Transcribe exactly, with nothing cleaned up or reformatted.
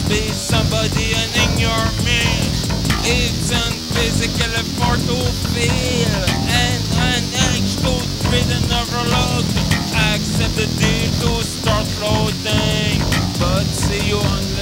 be somebody and in your midst. It's an physical effort to feel and an edge to treat another load. Accept the deal to start loading, but see you on